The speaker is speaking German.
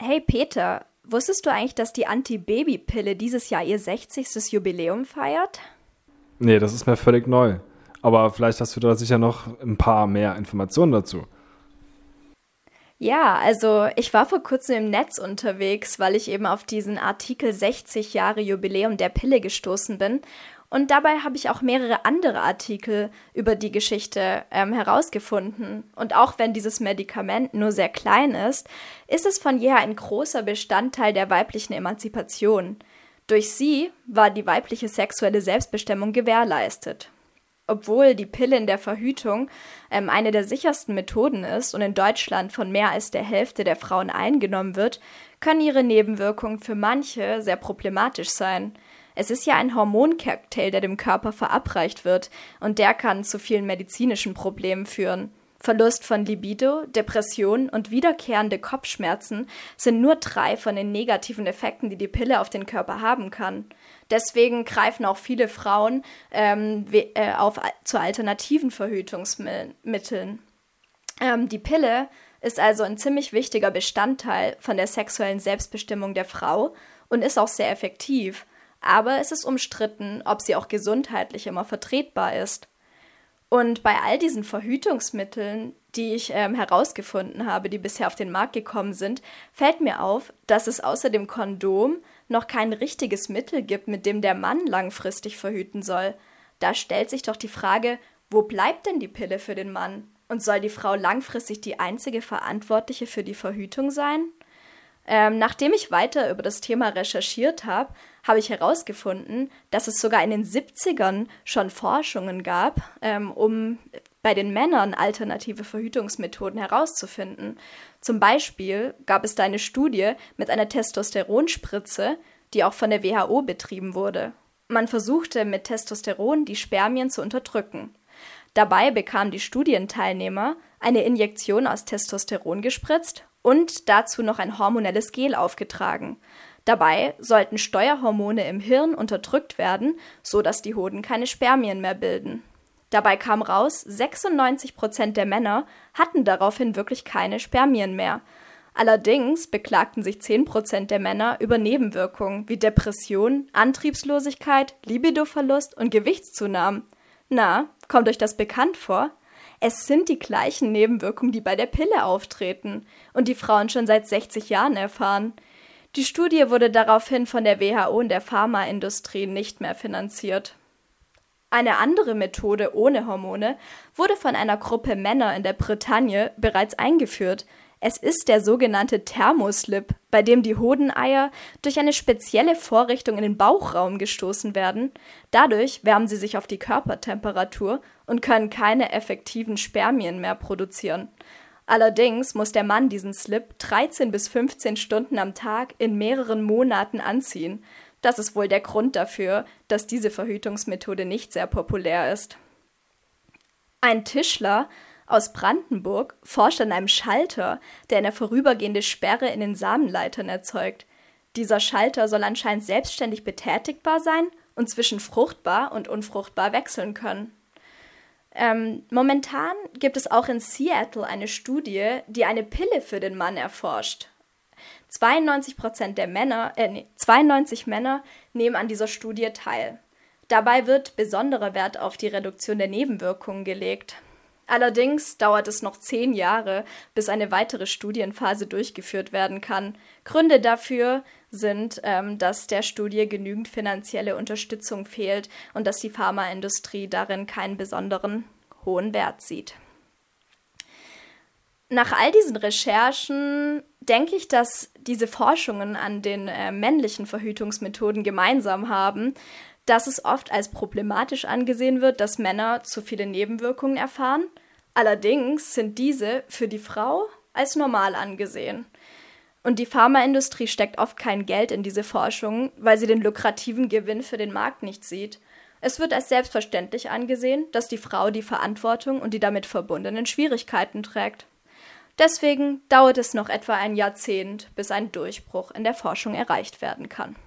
Hey Peter, wusstest du eigentlich, dass die Anti-Baby-Pille dieses Jahr ihr 60. Jubiläum feiert? Nee, das ist mir völlig neu. Aber vielleicht hast du da sicher noch ein paar mehr Informationen dazu. Ja, also ich war vor kurzem im Netz unterwegs, weil ich eben auf diesen Artikel 60 Jahre Jubiläum der Pille gestoßen bin. Und dabei habe ich auch mehrere andere Artikel über die Geschichte herausgefunden. Und auch wenn dieses Medikament nur sehr klein ist es von jeher ein großer Bestandteil der weiblichen Emanzipation. Durch sie war die weibliche sexuelle Selbstbestimmung gewährleistet. Obwohl die Pille in der Verhütung eine der sichersten Methoden ist und in Deutschland von mehr als der Hälfte der Frauen eingenommen wird, können ihre Nebenwirkungen für manche sehr problematisch sein. Es ist ja ein Hormoncocktail, der dem Körper verabreicht wird, und der kann zu vielen medizinischen Problemen führen. Verlust von Libido, Depression und wiederkehrende Kopfschmerzen sind nur 3 von den negativen Effekten, die die Pille auf den Körper haben kann. Deswegen greifen auch viele Frauen zu alternativen Verhütungsmitteln. Die Pille ist also ein ziemlich wichtiger Bestandteil von der sexuellen Selbstbestimmung der Frau und ist auch sehr effektiv. Aber es ist umstritten, ob sie auch gesundheitlich immer vertretbar ist. Und bei all diesen Verhütungsmitteln, die ich herausgefunden habe, die bisher auf den Markt gekommen sind, fällt mir auf, dass es außer dem Kondom noch kein richtiges Mittel gibt, mit dem der Mann langfristig verhüten soll. Da stellt sich doch die Frage, wo bleibt denn die Pille für den Mann? Und soll die Frau langfristig die einzige Verantwortliche für die Verhütung sein? Nachdem ich weiter über das Thema recherchiert habe, habe ich herausgefunden, dass es sogar in den 70ern schon Forschungen gab, um bei den Männern alternative Verhütungsmethoden herauszufinden. Zum Beispiel gab es da eine Studie mit einer Testosteronspritze, die auch von der WHO betrieben wurde. Man versuchte mit Testosteron die Spermien zu unterdrücken. Dabei bekamen die Studienteilnehmer eine Injektion aus Testosteron gespritzt und dazu noch ein hormonelles Gel aufgetragen. Dabei sollten Steuerhormone im Hirn unterdrückt werden, sodass die Hoden keine Spermien mehr bilden. Dabei kam raus, 96% der Männer hatten daraufhin wirklich keine Spermien mehr. Allerdings beklagten sich 10% der Männer über Nebenwirkungen wie Depression, Antriebslosigkeit, Libidoverlust und Gewichtszunahme. Na, kommt euch das bekannt vor? Es sind die gleichen Nebenwirkungen, die bei der Pille auftreten und die Frauen schon seit 60 Jahren erfahren. Die Studie wurde daraufhin von der WHO und der Pharmaindustrie nicht mehr finanziert. Eine andere Methode ohne Hormone wurde von einer Gruppe Männer in der Bretagne bereits eingeführt. Es ist der sogenannte Thermoslip, bei dem die Hodeneier durch eine spezielle Vorrichtung in den Bauchraum gestoßen werden. Dadurch wärmen sie sich auf die Körpertemperatur und können keine effektiven Spermien mehr produzieren. Allerdings muss der Mann diesen Slip 13 bis 15 Stunden am Tag in mehreren Monaten anziehen. Das ist wohl der Grund dafür, dass diese Verhütungsmethode nicht sehr populär ist. Ein Tischler aus Brandenburg forscht an einem Schalter, der eine vorübergehende Sperre in den Samenleitern erzeugt. Dieser Schalter soll anscheinend selbstständig betätigbar sein und zwischen fruchtbar und unfruchtbar wechseln können. Momentan gibt es auch in Seattle eine Studie, die eine Pille für den Mann erforscht. 92 Männer nehmen an dieser Studie teil. Dabei wird besonderer Wert auf die Reduktion der Nebenwirkungen gelegt. Allerdings dauert es noch 10 Jahre, bis eine weitere Studienphase durchgeführt werden kann. Gründe dafür sind, dass der Studie genügend finanzielle Unterstützung fehlt und dass die Pharmaindustrie darin keinen besonderen hohen Wert sieht. Nach all diesen Recherchen denke ich, dass diese Forschungen an den männlichen Verhütungsmethoden gemeinsam haben, dass es oft als problematisch angesehen wird, dass Männer zu viele Nebenwirkungen erfahren. Allerdings sind diese für die Frau als normal angesehen. Und die Pharmaindustrie steckt oft kein Geld in diese Forschung, weil sie den lukrativen Gewinn für den Markt nicht sieht. Es wird als selbstverständlich angesehen, dass die Frau die Verantwortung und die damit verbundenen Schwierigkeiten trägt. Deswegen dauert es noch etwa ein Jahrzehnt, bis ein Durchbruch in der Forschung erreicht werden kann.